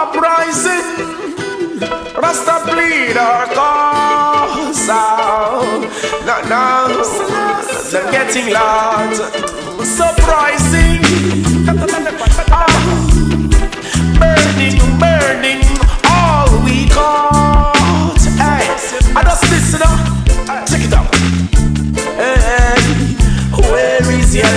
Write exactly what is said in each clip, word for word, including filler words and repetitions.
uprising, Rasta bleed our cause out. No, no, they're getting loud. Surprising. Ah, burning, burning, all we got. Hey, I just listen up. Check it out. Hey, where is your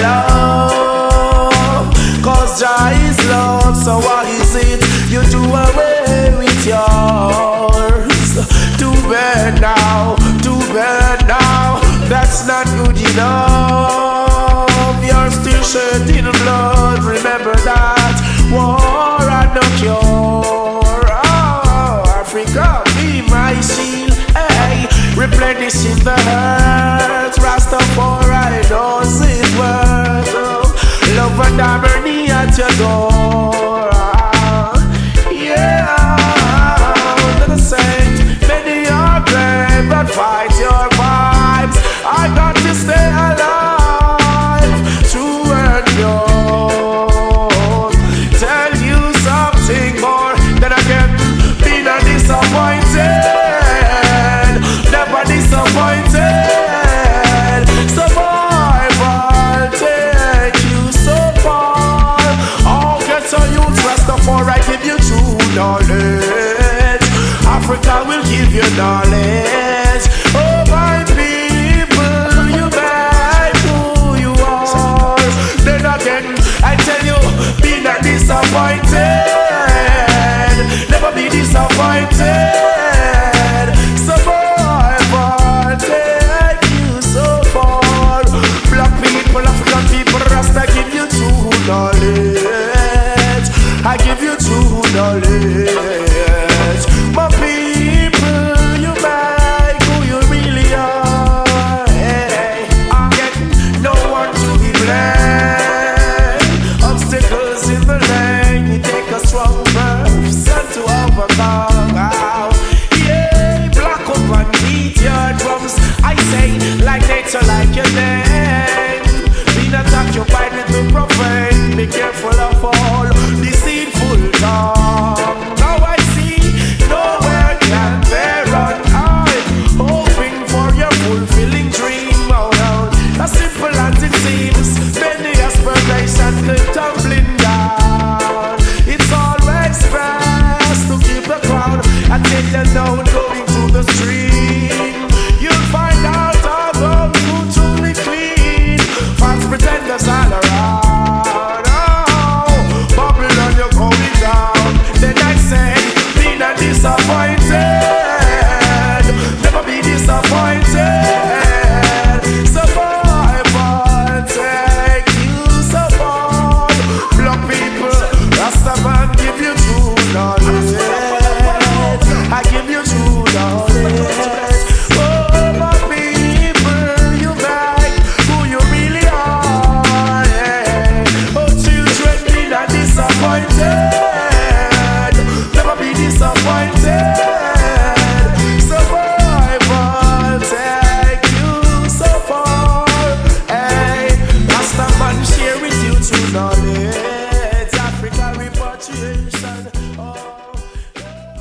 love? Cause Jah is love, so why is it you do away with yours? Too bad now, too bad now, that's not good enough. You're still shedding blood, remember that. War and no cure. Oh, Africa, be my shield. Hey, replenishing the earth. Rastafari knows his worth. Oh, love and harmony at your door. Yeah, let us say, many are brave but fight your vibes. I got to stay alive to earn yours. Tell you something more than I can be not disappointed, never disappointed. Survival take you so far. All get so you Rastafari give you true knowledge. Africa will give you knowledge. Oh my people, you make who you are. Then again, I tell you, be not disappointed, never be disappointed. Survival take you so far. Black people, African people, Rasta give you true knowledge. I give you true knowledge.